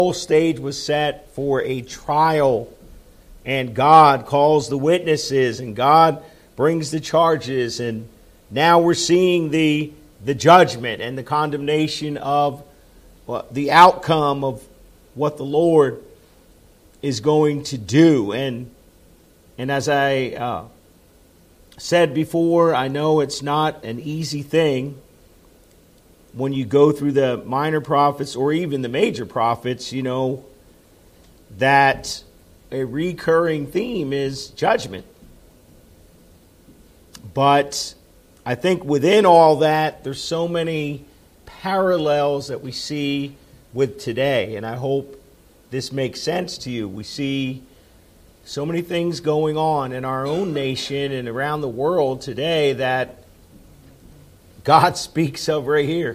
whole stage was set for a trial, and God calls the witnesses, and God brings the charges, and now we're seeing the judgment and the condemnation of the outcome of what the Lord is going to do. And as I said before, I know it's not an easy thing when you go through the minor prophets or even the major prophets, you know, that a recurring theme is judgment. But I think within all that, there's so many parallels that we see with today. And I hope this makes sense to you. We see so many things going on in our own nation and around the world today that God speaks of right here.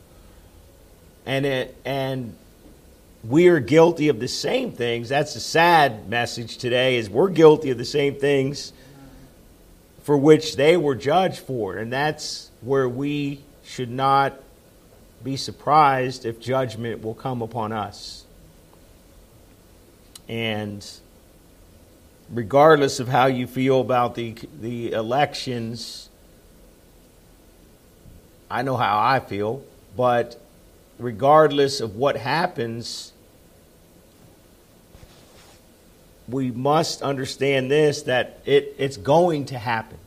And we are guilty of the same things. That's the sad message today, is we're guilty of the same things for which they were judged for. And that's where we should not be surprised if judgment will come upon us. And regardless of how you feel about the elections, I know how I feel, but regardless of what happens, we must understand this, that it's going to happen.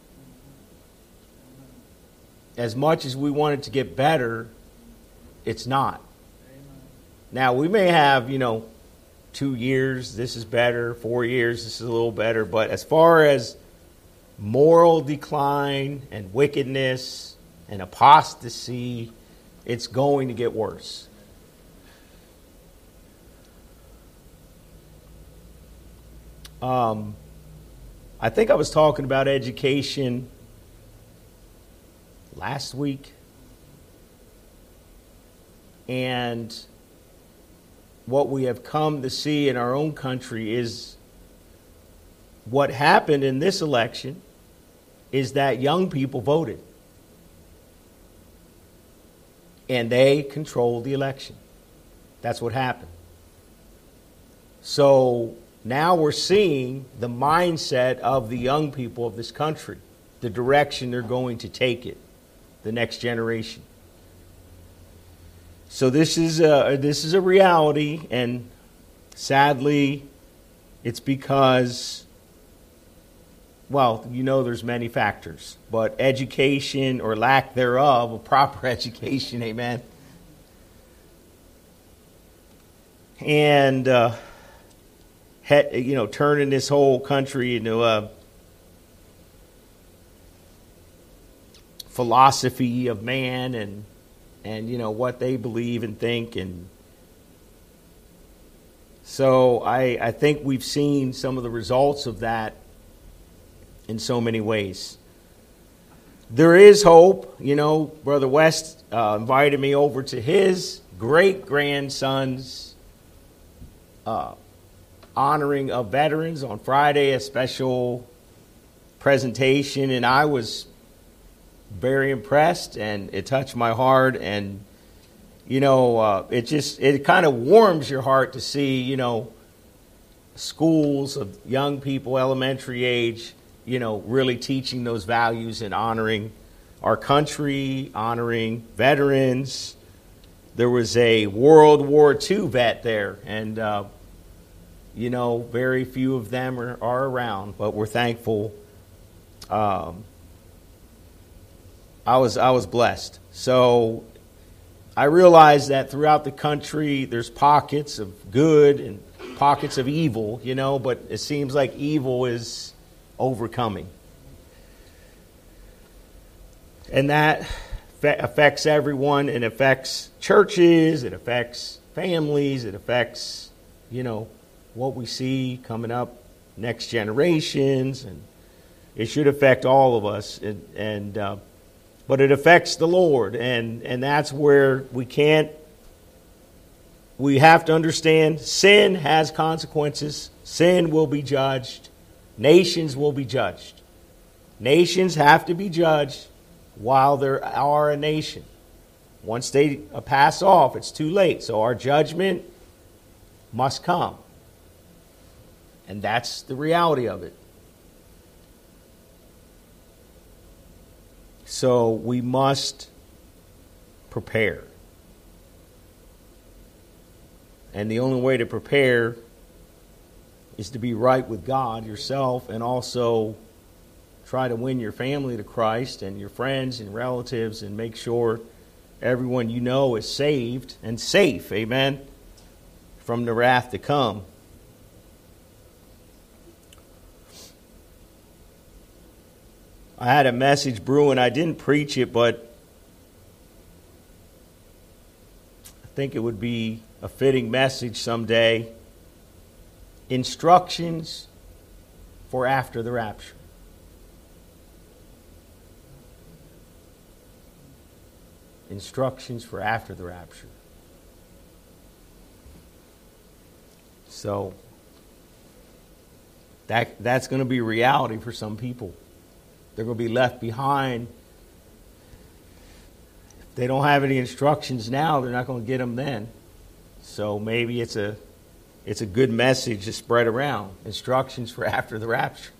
As much as we want it to get better, it's not. Now, we may have, 2 years, this is better, 4 years, this is a little better, but as far as moral decline and wickedness and apostasy, it's going to get worse. I think I was talking about education last week. And what we have come to see in our own country is what happened in this election is that young people voted. And they controlled the election. That's what happened. So now we're seeing the mindset of the young people of this country, the direction they're going to take it, the next generation. So this is a reality, and sadly, it's because, there's many factors, but education or lack thereof, a proper education, amen. And turning this whole country into a philosophy of man and what they believe and think. And so I think we've seen some of the results of that in so many ways. There is hope. Brother West invited me over to his great-grandson's honoring of veterans on Friday, a special presentation, and I was very impressed, and it touched my heart, and it kind of warms your heart to see schools of young people, elementary age, really teaching those values and honoring our country, honoring veterans. There was a World War II vet there, and very few of them are around, but we're thankful. I was blessed. So I realize that throughout the country there's pockets of good and pockets of evil, but it seems like evil is overcoming. And that affects everyone. It affects churches, it affects families, it affects, what we see coming up, next generations, and it should affect all of us. But it affects the Lord, and that's where we have to understand sin has consequences. Sin will be judged. Nations will be judged. Nations have to be judged while there are a nation. Once they pass off, it's too late. So our judgment must come. And that's the reality of it. So we must prepare. And the only way to prepare is to be right with God, yourself, and also try to win your family to Christ and your friends and relatives and make sure everyone you know is saved and safe, amen, from the wrath to come. I had a message brewing. I didn't preach it, but I think it would be a fitting message someday. Instructions for after the rapture. Instructions for after the rapture. So that's going to be reality for some people. They're going to be left behind. If they don't have any instructions now, they're not going to get them then. So maybe it's a good message to spread around. Instructions for after the rapture.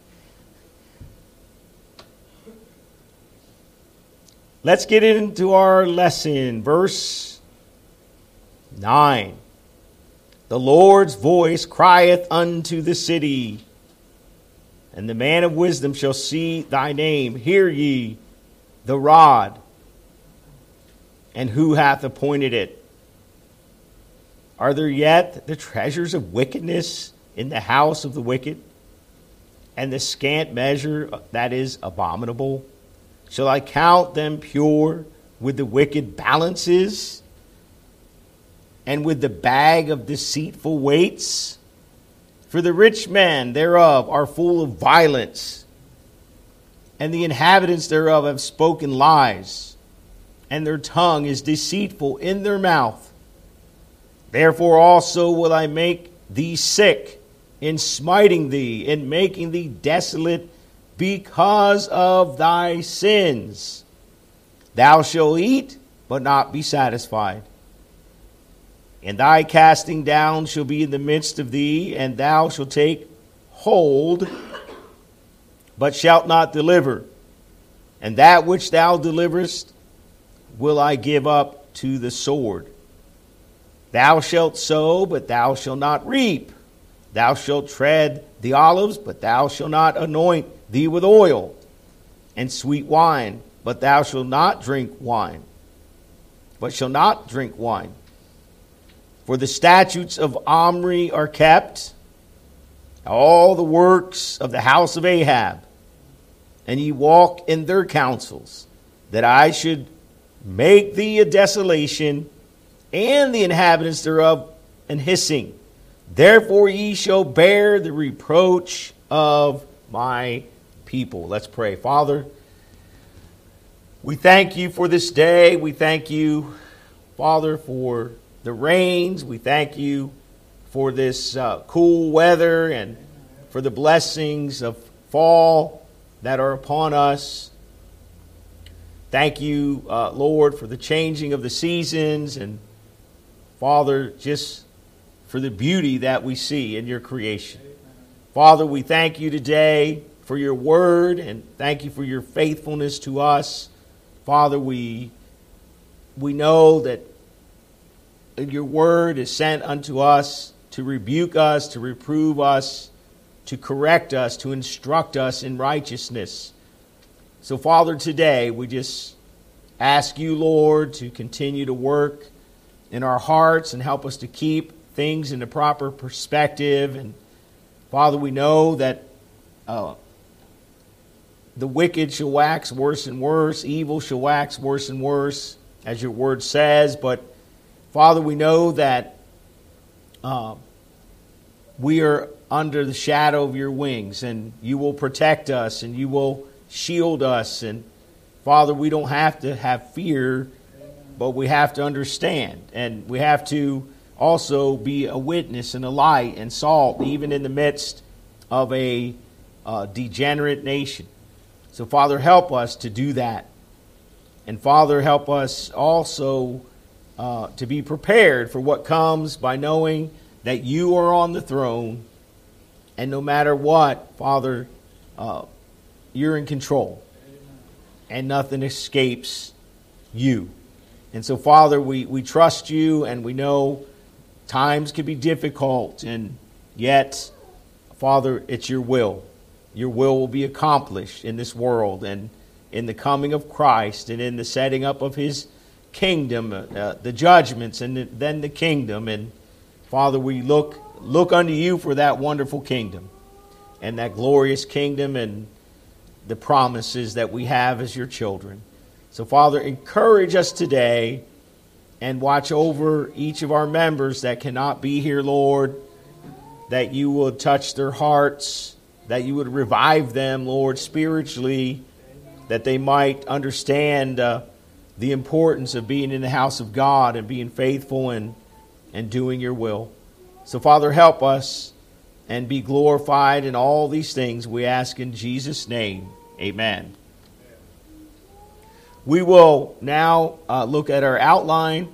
Let's get into our lesson. Verse 9. The Lord's voice crieth unto the city, and the man of wisdom shall see thy name. Hear ye the rod, and who hath appointed it? Are there yet the treasures of wickedness in the house of the wicked, and the scant measure that is abominable? Shall I count them pure with the wicked balances, and with the bag of deceitful weights? For the rich men thereof are full of violence, and the inhabitants thereof have spoken lies, and their tongue is deceitful in their mouth. Therefore also will I make thee sick in smiting thee, in making thee desolate, because of thy sins. Thou shalt eat, but not be satisfied. And thy casting down shall be in the midst of thee, and thou shalt take hold, but shalt not deliver. And that which thou deliverest will I give up to the sword. Thou shalt sow, but thou shalt not reap. Thou shalt tread the olives, but thou shalt not anoint thee with oil and sweet wine, but thou shalt not drink wine. For the statutes of Omri are kept, all the works of the house of Ahab, and ye walk in their counsels, that I should make thee a desolation, and the inhabitants thereof an hissing. Therefore ye shall bear the reproach of my people. Let's pray. Father, we thank you for this day. We thank you, Father, for the rains. We thank you for this cool weather and for the blessings of fall that are upon us. Thank you, Lord, for the changing of the seasons, and Father, just for the beauty that we see in your creation. Father, we thank you today for your word, and thank you for your faithfulness to us. Father, we know that your word is sent unto us to rebuke us, to reprove us, to correct us, to instruct us in righteousness. So, Father, today we just ask you, Lord, to continue to work in our hearts and help us to keep things in the proper perspective. And, Father, we know that the wicked shall wax worse and worse. Evil shall wax worse and worse, as your word says. But, Father, we know that we are under the shadow of your wings, and you will protect us, and you will shield us. And, Father, we don't have to have fear, but we have to understand. And we have to also be a witness and a light and salt, even in the midst of a degenerate nation. So, Father, help us to do that. And, Father, help us also to be prepared for what comes by knowing that you are on the throne, and no matter what, Father, you're in control, and nothing escapes you. And so, Father, we trust you, and we know times can be difficult, and yet, Father, it's your will. Your will be accomplished in this world, and in the coming of Christ, and in the setting up of his kingdom, the judgments, and then the kingdom. And Father, we look unto you for that wonderful kingdom, and that glorious kingdom, and the promises that we have as your children. So, Father, encourage us today, and watch over each of our members that cannot be here, Lord, that you will touch their hearts, that you would revive them, Lord, spiritually, that they might understand the importance of being in the house of God and being faithful and doing your will. So, Father, help us and be glorified in all these things, we ask in Jesus' name. Amen. We will now look at our outline.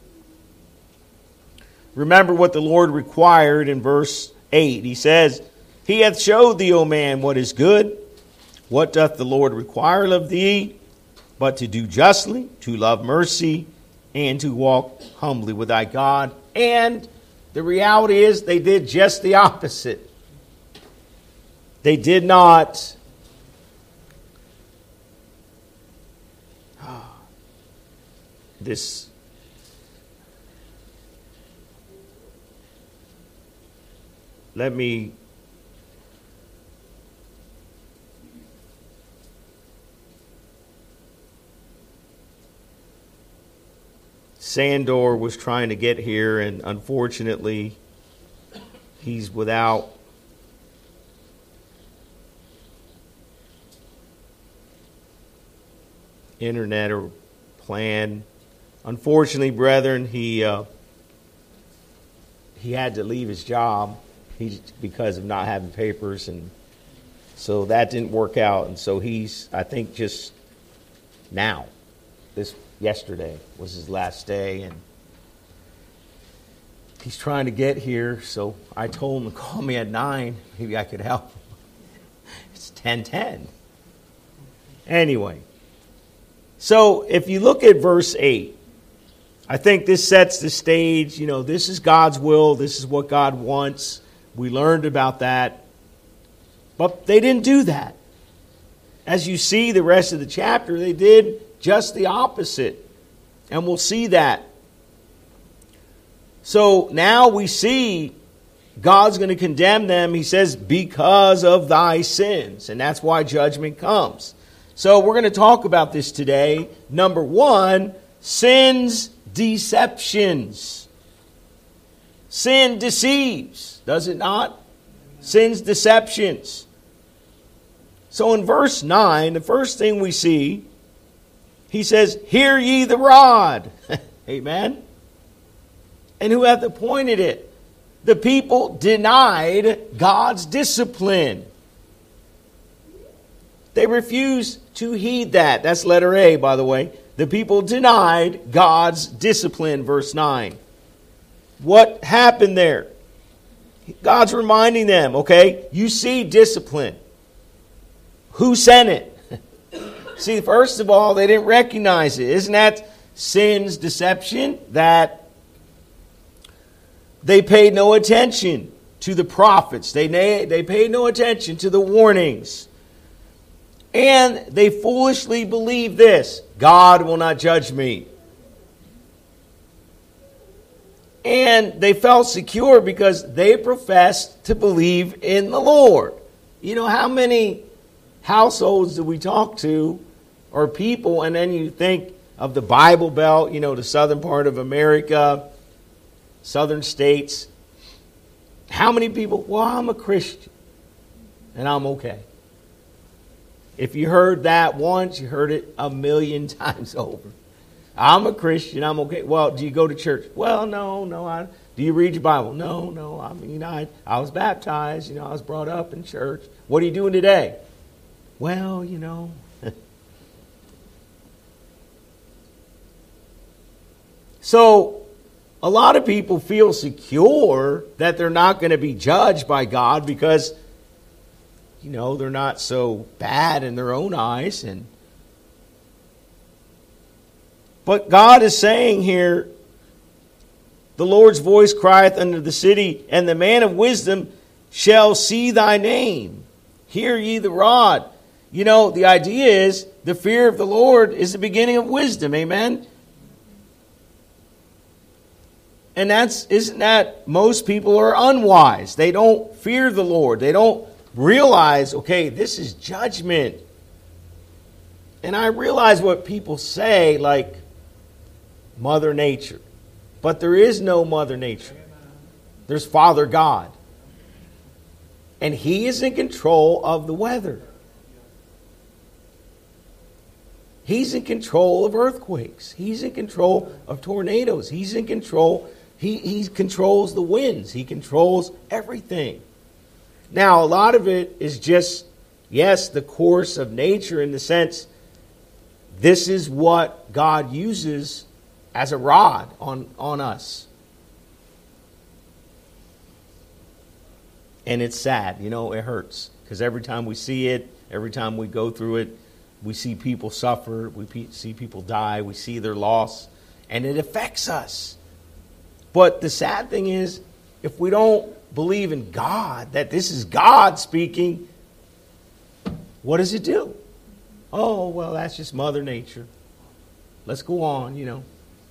Remember what the Lord required in verse 8. He says, He hath showed thee, O man, what is good. What doth the Lord require of thee? But to do justly, to love mercy, and to walk humbly with thy God. And the reality is they did just the opposite. They did not let me Sandor was trying to get here, and unfortunately he's without internet or plan. Unfortunately, brethren, he had to leave his job because of not having papers, and so that didn't work out. And so he's, I think, just now, yesterday was his last day, and he's trying to get here. So I told him to call me at 9. Maybe I could help him. It's 10:10. Anyway, so if you look at verse 8, I think this sets the stage. You know, this is God's will. This is what God wants. We learned about that. But they didn't do that. As you see the rest of the chapter, they did just the opposite. And we'll see that. So now we see God's going to condemn them. He says, because of thy sins. And that's why judgment comes. So we're going to talk about this today. Number 1, sin's deceptions. Sin deceives, does it not? Sin's deceptions. So in verse 9, the first thing we see, he says, hear ye the rod. Amen. And who hath appointed it? The people denied God's discipline. They refused to heed that. That's letter A, by the way. The people denied God's discipline, verse 9. What happened there? God's reminding them, okay, you see discipline. Who sent it? See, first of all, they didn't recognize it. Isn't that sin's deception? That they paid no attention to the prophets. They paid no attention to the warnings. And they foolishly believed this: God will not judge me. And they felt secure because they professed to believe in the Lord. You know, how many households do we talk to, or people, and then you think of the Bible Belt, you know, the southern part of America, southern states. How many people, well, I'm a Christian, and I'm okay. If you heard that once, you heard it a million times over. I'm a Christian, I'm okay. Well, do you go to church? Well, no. Do you read your Bible? No. I mean, I was baptized, I was brought up in church. What are you doing today? Well, So, A lot of people feel secure that they're not going to be judged by God because, they're not so bad in their own eyes. But God is saying here, the Lord's voice crieth unto the city, and the man of wisdom shall see thy name. Hear ye the rod. The idea is the fear of the Lord is the beginning of wisdom. Amen? And isn't that most people are unwise. They don't fear the Lord. They don't realize, okay, this is judgment. And I realize what people say, like Mother Nature. But there is no Mother Nature. There's Father God. And He is in control of the weather. He's in control of earthquakes. He's in control of tornadoes. He's in control. He controls the winds. He controls everything. Now, a lot of it is just, yes, the course of nature in the sense, this is what God uses as a rod on us. And it's sad, it hurts. Because every time we see it, every time we go through it, we see people suffer, we see people die, we see their loss, and it affects us. But the sad thing is, if we don't believe in God, that this is God speaking, what does it do? Oh, well, that's just Mother Nature. Let's go on,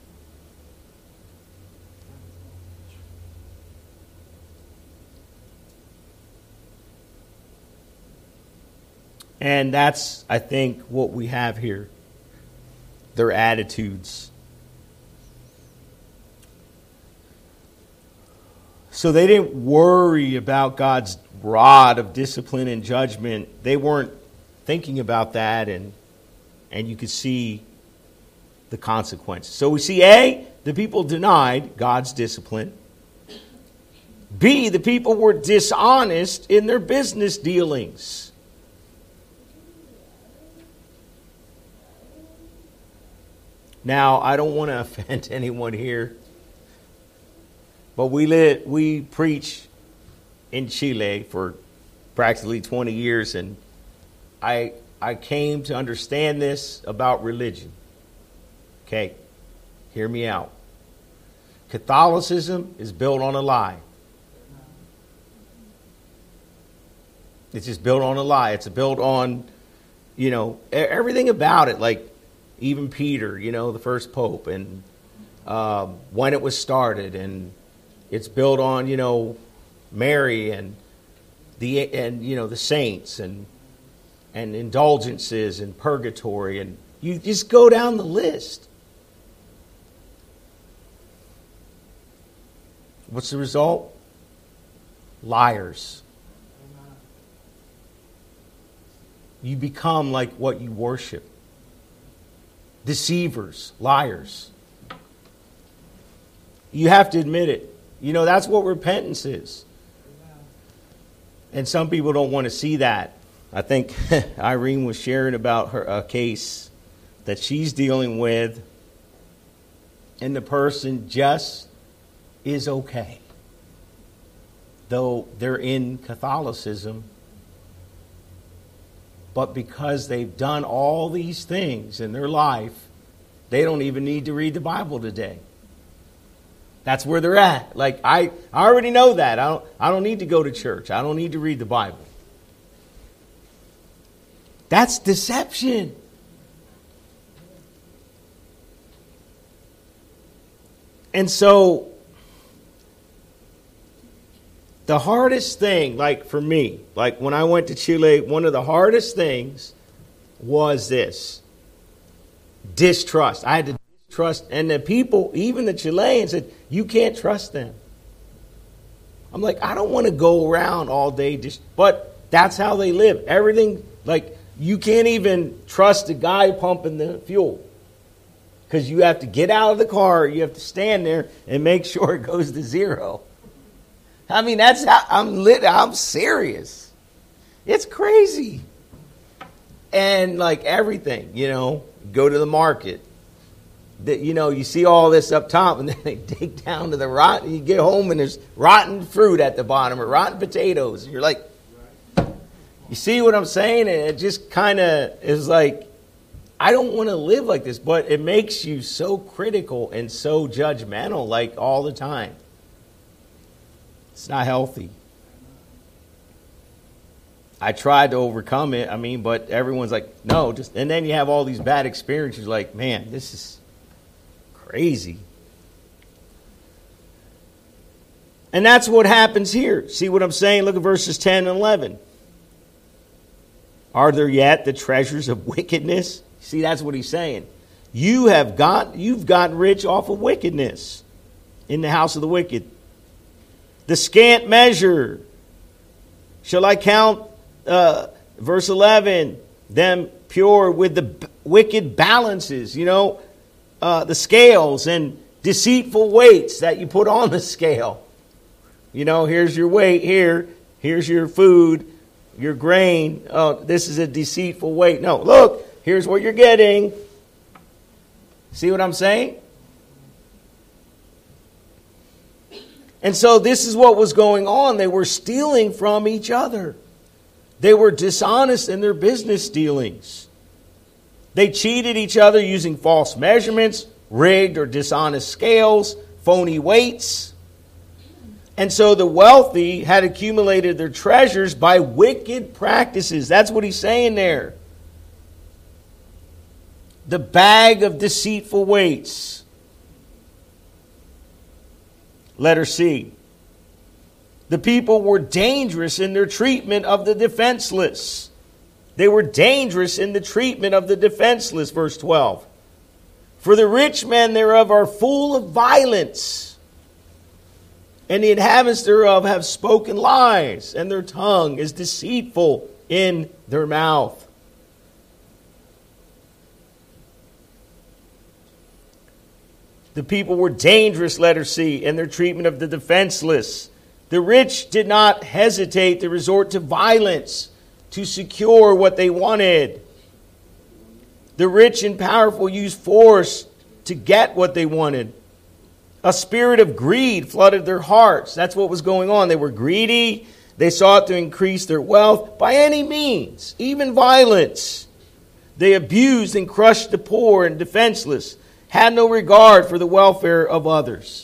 And that's, I think, what we have here. Their attitudes. So they didn't worry about God's rod of discipline and judgment. They weren't thinking about that, and you could see the consequences. So we see A, the people denied God's discipline. B, the people were dishonest in their business dealings. Now, I don't want to offend anyone here, but we preach in Chile for practically 20 years, and I came to understand this about religion. Okay, hear me out. Catholicism is built on a lie. It's just built on a lie. It's built on, everything about it, like even Peter, the first pope, and when it was started, and it's built on, Mary and the saints and indulgences and purgatory, and you just go down the list. What's the result? Liars. You become like what you worship. Deceivers, liars. You have to admit it. That's what repentance is. And some people don't want to see that. I think Irene was sharing about a case that she's dealing with, and the person just is okay. Though they're in Catholicism, but because they've done all these things in their life, they don't even need to read the Bible today. That's where they're at. Like, I already know that. I don't need to go to church. I don't need to read the Bible. That's deception. And so, the hardest thing, like for me, like when I went to Chile, one of the hardest things was this. Distrust. I had to distrust. And the people, even the Chileans, said, you can't trust them. I'm like, I don't want to go around all day. But that's how they live. Everything, like, you can't even trust the guy pumping the fuel. Because you have to get out of the car. You have to stand there and make sure it goes to zero. I mean, that's how I'm serious. It's crazy. And like everything, go to the market. that, you see all this up top, and then they dig down to the rotten. You get home and there's rotten fruit at the bottom or rotten potatoes. And you're like, you see what I'm saying? And it just kind of is like, I don't want to live like this, but it makes you so critical and so judgmental, like all the time. It's not healthy. I tried to overcome it, but everyone's like, no, and then you have all these bad experiences, like, man, this is crazy. And that's what happens here. See what I'm saying? Look at verses 10 and 11. Are there yet the treasures of wickedness? See, that's what he's saying. You've gotten rich off of wickedness in the house of the wicked. The scant measure shall I count, verse 11, them pure with the wicked balances, the scales and deceitful weights that you put on the scale. Here's your weight here. Here's your food, your grain. Oh, this is a deceitful weight. No, look, here's what you're getting. See what I'm saying? And so this is what was going on. They were stealing from each other. They were dishonest in their business dealings. They cheated each other using false measurements, rigged or dishonest scales, phony weights. And so the wealthy had accumulated their treasures by wicked practices. That's what he's saying there. The bag of deceitful weights. Letter C. The people were dangerous in their treatment of the defenseless. They were dangerous in the treatment of the defenseless, verse 12. For the rich men thereof are full of violence, and the inhabitants thereof have spoken lies, and their tongue is deceitful in their mouth. The people were dangerous, letter C, in their treatment of the defenseless. The rich did not hesitate to resort to violence to secure what they wanted. The rich and powerful used force to get what they wanted. A spirit of greed flooded their hearts. That's what was going on. They were greedy. They sought to increase their wealth by any means, even violence. They abused and crushed the poor and defenseless, had no regard for the welfare of others.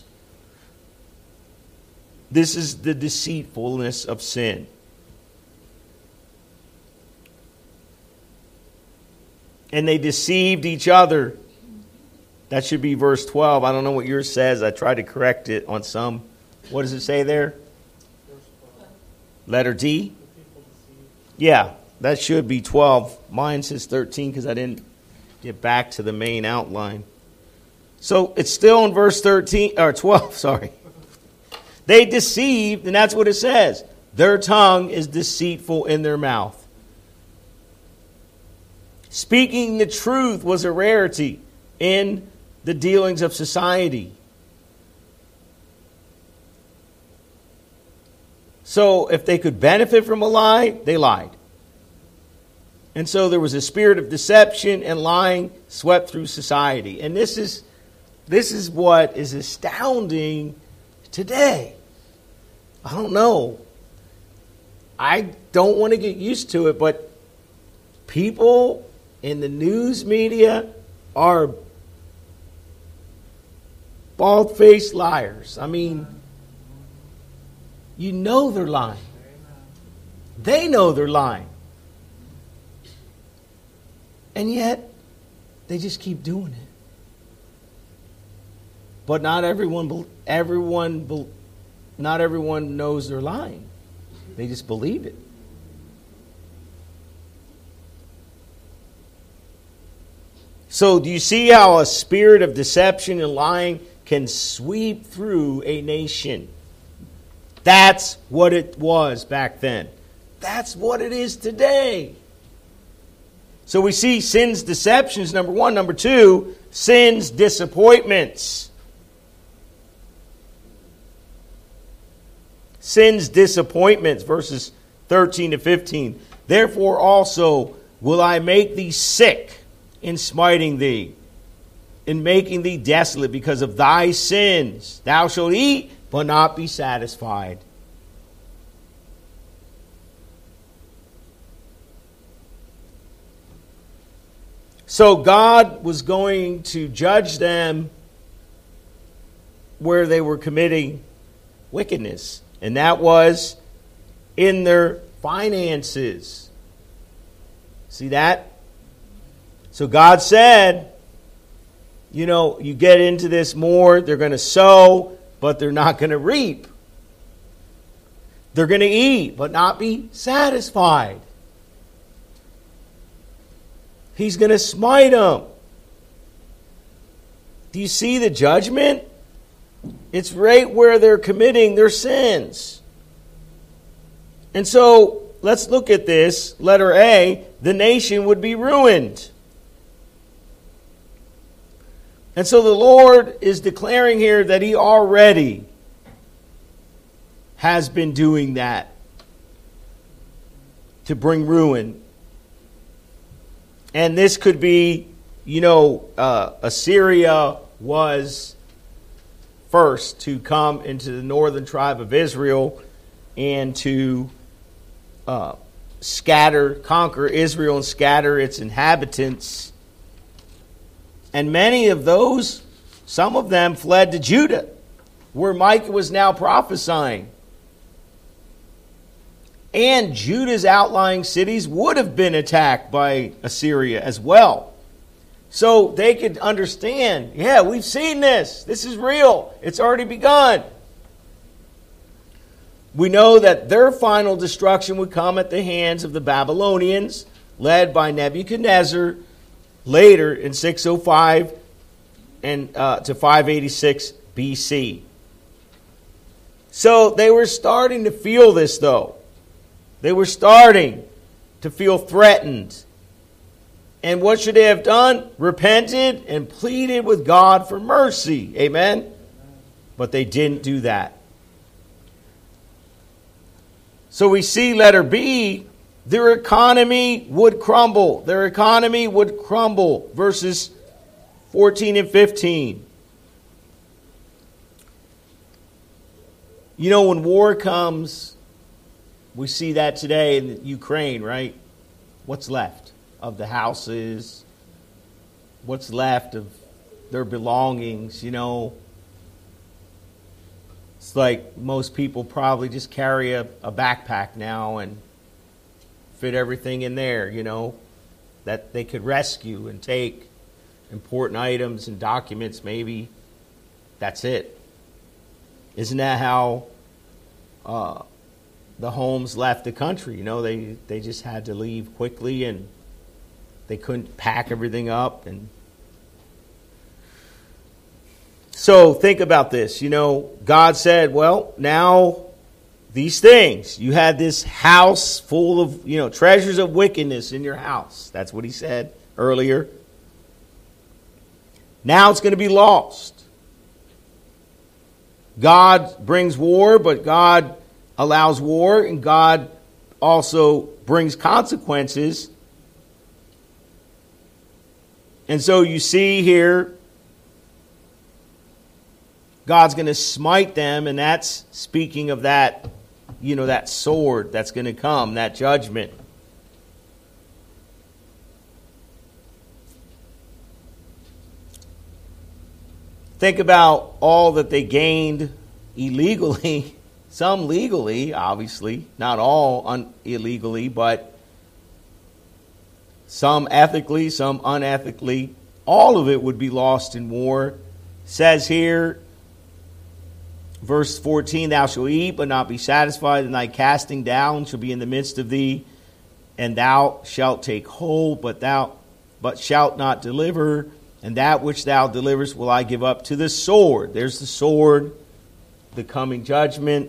This is the deceitfulness of sin. And they deceived each other. That should be verse 12. I don't know what yours says. I tried to correct it on some. What does it say there? Letter D? Yeah, that should be 12. Mine says 13 because I didn't get back to the main outline. So it's still in verse 13 or 12, sorry. They deceived, and that's what it says. Their tongue is deceitful in their mouth. Speaking the truth was a rarity in the dealings of society. So if they could benefit from a lie, they lied. And so there was a spirit of deception and lying swept through society. And this is what is astounding today. I don't know. I don't want to get used to it, but people in the news media are bald-faced liars. I mean, you know they're lying. They know they're lying. And yet, they just keep doing it. But not everyone knows they're lying. They just believe it. So do you see how a spirit of deception and lying can sweep through a nation? That's what it was back then. That's what it is today. So we see sin's deceptions, number one. Number two, sin's disappointments. Sin's disappointments, verses 13 to 15. Therefore also will I make thee sick in smiting thee, in making thee desolate because of thy sins. Thou shalt eat, but not be satisfied. So God was going to judge them where they were committing wickedness. And that was in their finances. See that? So God said, you get into this more, they're going to sow, but they're not going to reap. They're going to eat, but not be satisfied. He's going to smite them. Do you see the judgment? It's right where they're committing their sins. And so, let's look at this. Letter A, the nation would be ruined. And so the Lord is declaring here that He already has been doing that to bring ruin. And this could be, Assyria was first to come into the northern tribe of Israel and to conquer Israel and scatter its inhabitants. And many of those, some of them fled to Judah, where Micah was now prophesying. And Judah's outlying cities would have been attacked by Assyria as well. So they could understand, we've seen this. This is real. It's already begun. We know that their final destruction would come at the hands of the Babylonians, led by Nebuchadnezzar, later in 605 and to 586 BC. So they were starting to feel this, though. They were starting to feel threatened. And what should they have done? Repented and pleaded with God for mercy. Amen? But they didn't do that. So we see letter B, their economy would crumble. Their economy would crumble. Verses 14 and 15. When war comes, we see that today in Ukraine, right? What's left of the houses? What's left of their belongings? It's like most people probably just carry a backpack now and fit everything in there, that they could rescue and take important items and documents, maybe. That's it. Isn't that how the Holmes left the country? They just had to leave quickly, and they couldn't pack everything up. And so think about this. God said, well, now these things, you had this house full of, treasures of wickedness in your house. That's what He said earlier. Now it's going to be lost. God brings war, but God allows war, and God also brings consequences. And so you see here, God's going to smite them, and that's speaking of that, that sword that's going to come, that judgment. Think about all that they gained illegally. Some legally, obviously, not all illegally, but some ethically, some unethically. All of it would be lost in war. It says here, verse 14, thou shalt eat, but not be satisfied, and thy casting down shall be in the midst of thee, and thou shalt take hold, but shalt not deliver, and that which thou deliverest will I give up to the sword. There's the sword, the coming judgment.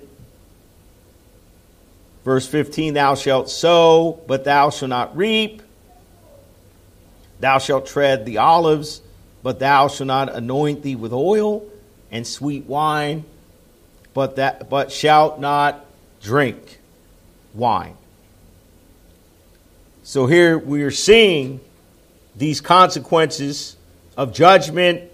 Verse 15, thou shalt sow, but thou shalt not reap. Thou shalt tread the olives, but thou shalt not anoint thee with oil and sweet wine, but shalt not drink wine. So here we are seeing these consequences of judgment.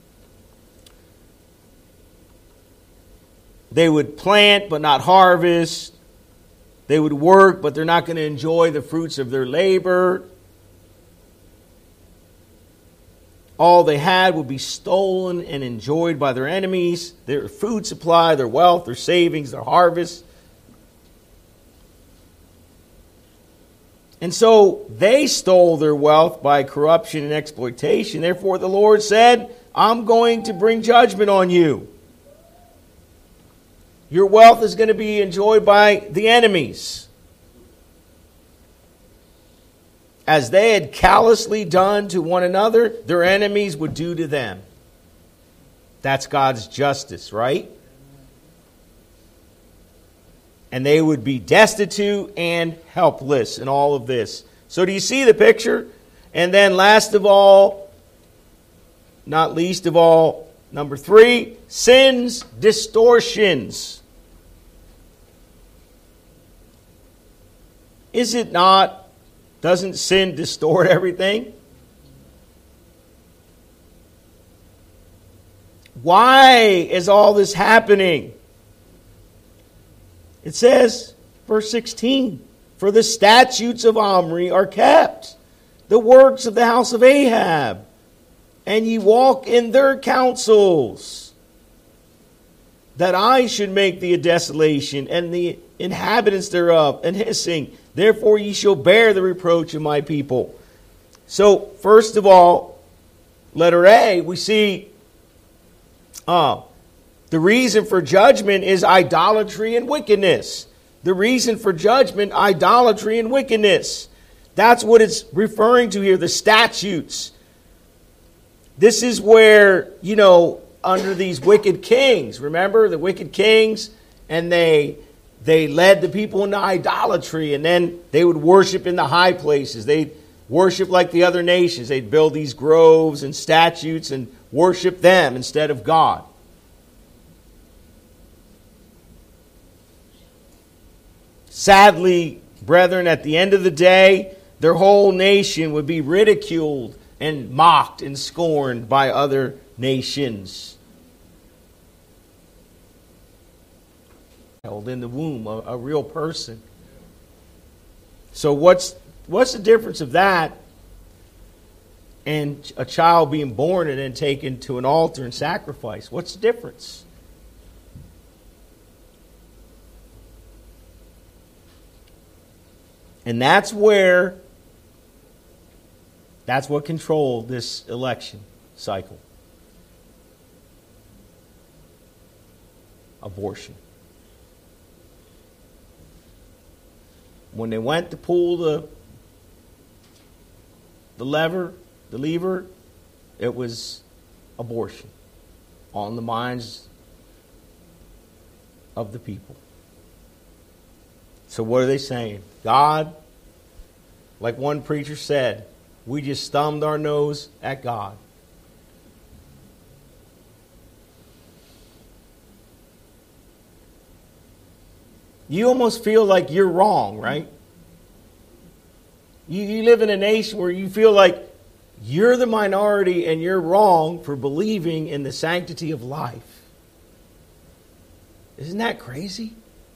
They would plant but not harvest. They would work, but they're not going to enjoy the fruits of their labor. All they had would be stolen and enjoyed by their enemies. Their food supply, their wealth, their savings, their harvest. And so they stole their wealth by corruption and exploitation. Therefore the Lord said, I'm going to bring judgment on you. Your wealth is going to be enjoyed by the enemies, as they had callously done to one another, their enemies would do to them. That's God's justice, right? And they would be destitute and helpless in all of this. So do you see the picture? And then last of all, not least of all, number 3, sin's distortions. Is it not? Doesn't sin distort everything? Why is all this happening? It says, verse 16, for the statutes of Omri are kept, the works of the house of Ahab, and ye walk in their counsels, that I should make thee a desolation, and the inhabitants thereof, and hissing. Therefore ye shall bear the reproach of my people. So, first of all, letter A, we see the reason for judgment is idolatry and wickedness. The reason for judgment, idolatry and wickedness. That's what it's referring to here, the statutes. This is where, under these wicked kings, remember the wicked kings, and they led the people into idolatry, and then they would worship in the high places. They'd worship like the other nations. They'd build these groves and statues and worship them instead of God. Sadly, brethren, at the end of the day, their whole nation would be ridiculed and mocked and scorned by other nations. In the womb, a real person. So what's the difference of that and a child being born and then taken to an altar and sacrificed? What's the difference? And that's what controlled this election cycle. Abortion. When they went to pull the lever, it was abortion on the minds of the people. So what are they saying? God, like one preacher said, we just thumbed our nose at God. You almost feel like you're wrong, right? You live in a nation where you feel like you're the minority and you're wrong for believing in the sanctity of life. Isn't that crazy?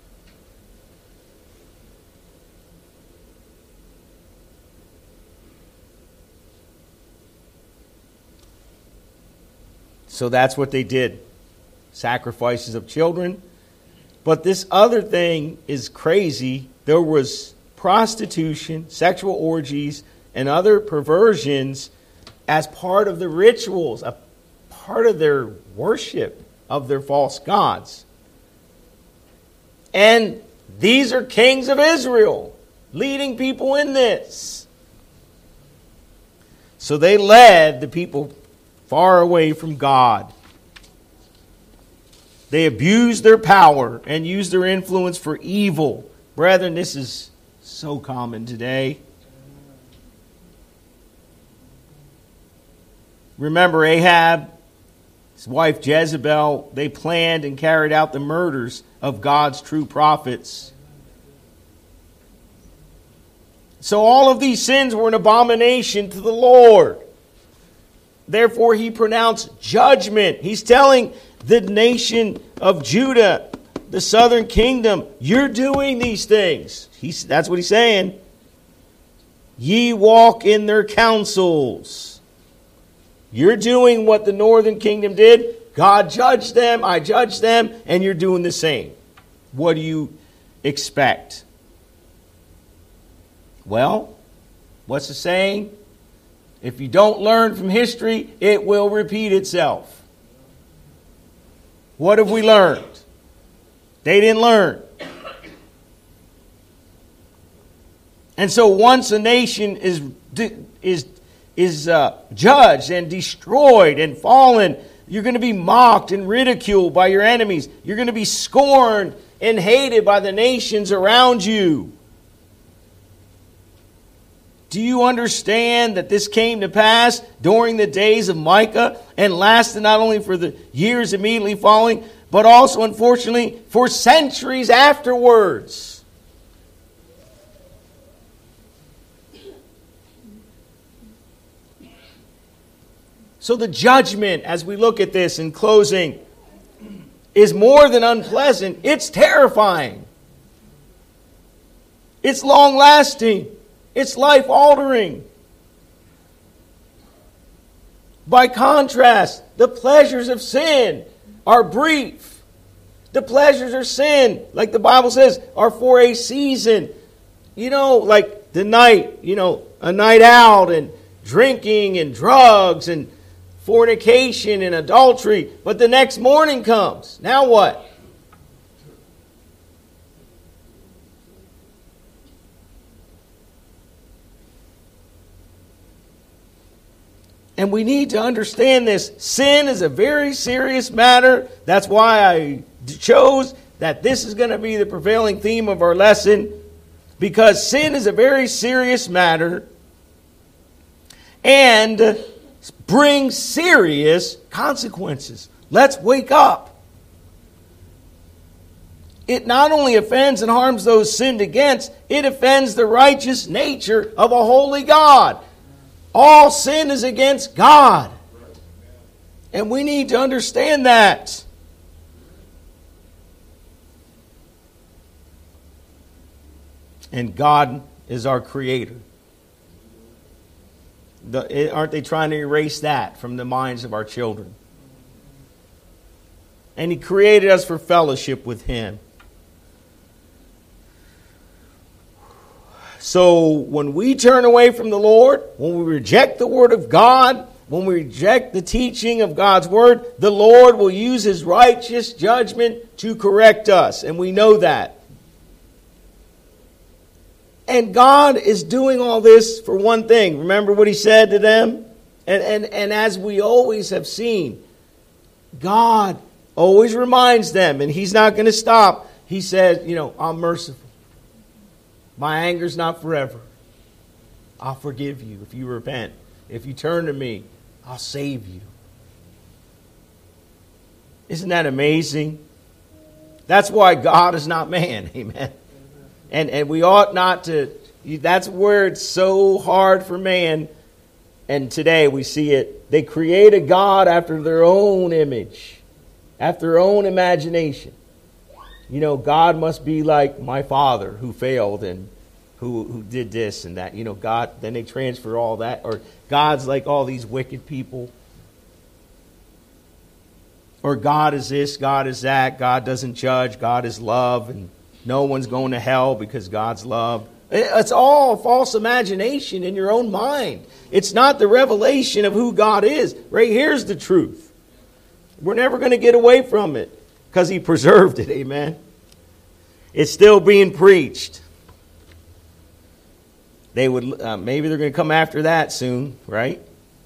So that's what they did. Sacrifices of children. But this other thing is crazy. There was prostitution, sexual orgies, and other perversions as part of the rituals, a part of their worship of their false gods. And these are kings of Israel leading people in this. So they led the people far away from God. They abused their power and used their influence for evil. Brethren, this is so common today. Remember Ahab, his wife Jezebel, they planned and carried out the murders of God's true prophets. So all of these sins were an abomination to the Lord. Therefore, he pronounced judgment. He's telling the nation of Judah, the southern kingdom, you're doing these things. That's what he's saying. Ye walk in their counsels. You're doing what the northern kingdom did. God judged them, I judged them, and you're doing the same. What do you expect? Well, what's the saying? If you don't learn from history, it will repeat itself. What have we learned? They didn't learn. And so once a nation is judged and destroyed and fallen, you're going to be mocked and ridiculed by your enemies. You're going to be scorned and hated by the nations around you. Do you understand that this came to pass during the days of Micah and lasted not only for the years immediately following, but also, unfortunately, for centuries afterwards? So the judgment, as we look at this in closing, is more than unpleasant. It's terrifying. It's long-lasting. It's life-altering. By contrast, the pleasures of sin are brief. The pleasures of sin, like the Bible says, are for a season. Like the night, a night out and drinking and drugs and fornication and adultery. But the next morning comes. Now what? And we need to understand this. Sin is a very serious matter. That's why I chose that this is going to be the prevailing theme of our lesson. Because sin is a very serious matter and brings serious consequences. Let's wake up. It not only offends and harms those sinned against, it offends the righteous nature of a holy God. All sin is against God. And we need to understand that. And God is our creator. Aren't they trying to erase that from the minds of our children? And He created us for fellowship with Him. So when we turn away from the Lord, when we reject the Word of God, when we reject the teaching of God's Word, the Lord will use His righteous judgment to correct us. And we know that. And God is doing all this for one thing. Remember what He said to them? And as we always have seen, God always reminds them, and He's not going to stop. He says, I'm merciful. My anger's not forever. I'll forgive you if you repent. If you turn to me, I'll save you. Isn't that amazing? That's why God is not man. Amen. And we ought not to. That's where it's so hard for man. And today we see it. They create a God after their own image, after their own imagination. God must be like my father who failed and who did this and that. God, then they transfer all that. Or God's like all these wicked people. Or God is this, God is that. God doesn't judge. God is love. And no one's going to hell because God's love. It's all false imagination in your own mind. It's not the revelation of who God is. Right here's the truth. We're never going to get away from it because He preserved it. Amen. It's still being preached. They would maybe they're going to come after that soon, right?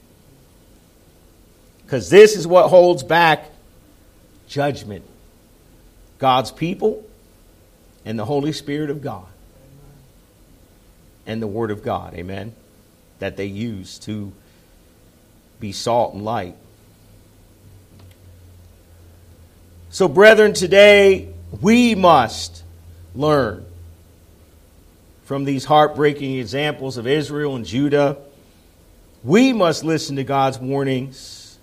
Because this is what holds back judgment. God's people and the Holy Spirit of God. And the Word of God, amen, that they use to be salt and light. So, brethren, today we must learn from these heartbreaking examples of Israel and Judah. We must listen to God's warnings.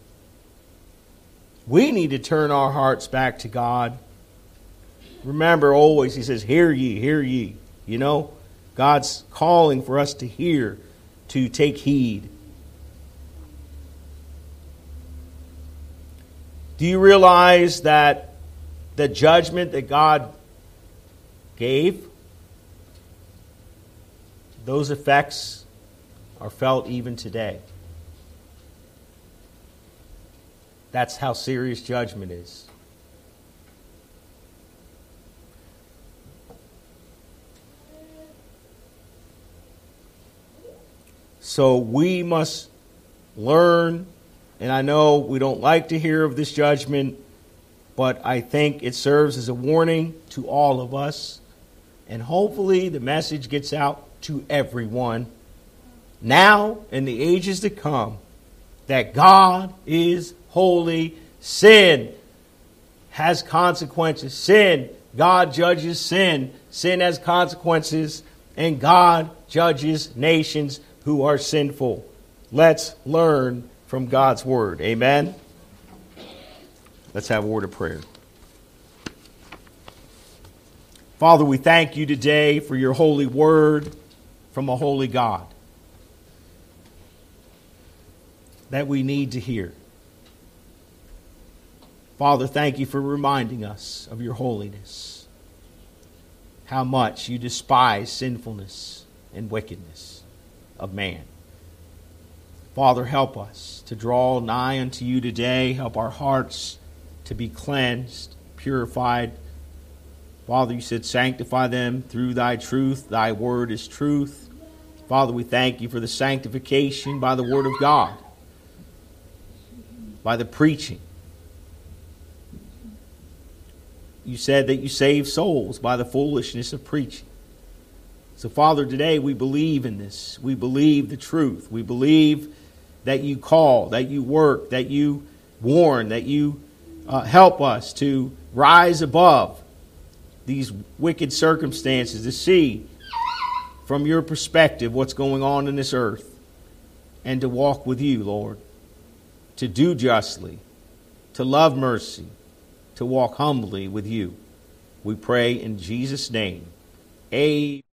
We need to turn our hearts back to God. Remember always, he says, hear ye, hear ye. You know, God's calling for us to hear, to take heed. Do you realize that the judgment that God gave, those effects are felt even today? That's how serious judgment is. So we must learn, and I know we don't like to hear of this judgment, but I think it serves as a warning to all of us. And hopefully the message gets out to everyone now and the ages to come that God is holy. Sin has consequences. Sin, God judges sin. Sin has consequences, and God judges nations who are sinful. Let's learn from God's word. Amen. Let's have a word of prayer. Father, we thank you today for your holy word from a holy God that we need to hear. Father, thank you for reminding us of your holiness, how much you despise sinfulness and wickedness of man. Father, help us to draw nigh unto you today. Help our hearts to be cleansed, purified. Father, you said, sanctify them through thy truth. Thy word is truth. Father, we thank you for the sanctification by the word of God, by the preaching. You said that you save souls by the foolishness of preaching. So, Father, today we believe in this. We believe the truth. We believe that you call, that you work, that you warn, that you help us to rise above these wicked circumstances, to see from your perspective what's going on in this earth, and to walk with you, Lord, to do justly, to love mercy, to walk humbly with you. We pray in Jesus' name. Amen.